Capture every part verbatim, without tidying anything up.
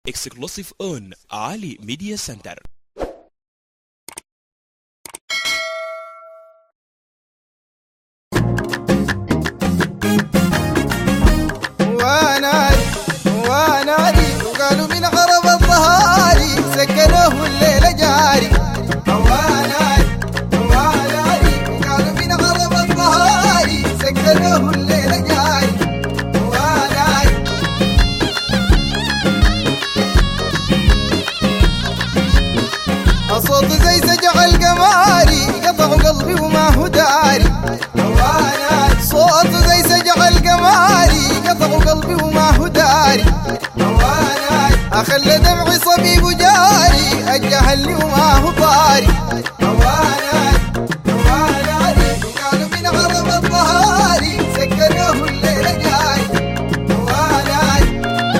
Exclusive on Ali Media Center. واناري واناري وقالوا من غرب الظهاري سكنوه الليلة جاري. واناري واناري وقالوا من غرب الظهاري سكنوه الليلة جاري. واناري الصوت زي سجع القماري قطعوا قلبي وما هو داري. واناري صوت زي سجع القماري قطعوا قلبي وما هو داري. واناري أخلى دمعي صبيب وجاري الجهل لي وما هو طاري. واناري واناري وقالوا من غرب الظهاري سكنوه الليلة جاري. واناري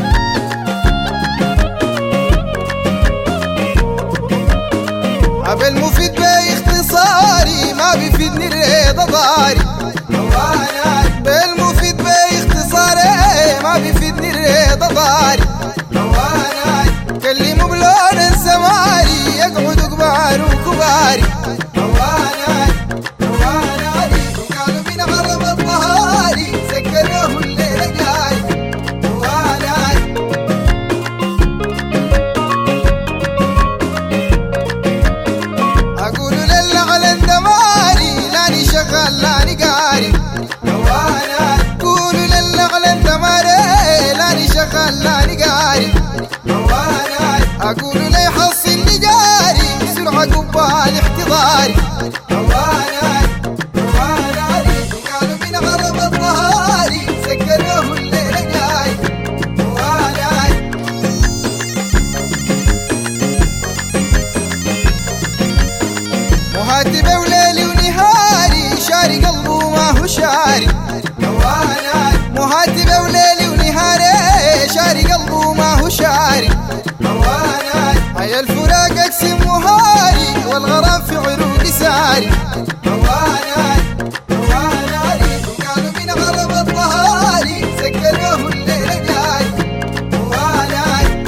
أبا المفيد باختصاري ما بيفيدني الرضا ضاري. واناري بالمفيد باختصاري ما بيفيدني الرضا ضاري. واناري كلموا بلون السماري يقعد كبار وكباري. واناري واناري وقالوا من غرب الظهاري سكنوه الليلة جاري. واناري أقول لله على الدماري لاني شغال لاني قاري. واناري قولوا لله على الدماري لاني شغال لاني قاري. واناري أقول لي يحصلني جاري سرعة قبال احتضاري. واناري واناري قالوا من غرب الظهاري سكنوه الليلة جاري. واناري مهاتبة وليلي ونهاري شاري قلبه ما هو شاري. واناري مهاتبة وليلي ونهاري شاري قلبه ما هو شاري. واناري هيا الفراق اقسم وهاري والغرام في عروقي ساري. واناري واناري وقالوا من غرب الظهاري سكنوه الليلة جاري. واناري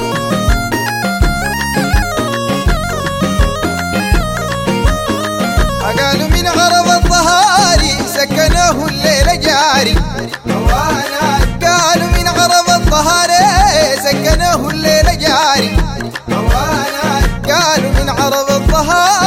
قالوا من غرب الظهاري سكنوه الليلة جاري. واناري قالوا من غرب الظهاري سكنوه الليلة جاري. واناري قالوا من غرب الظهاري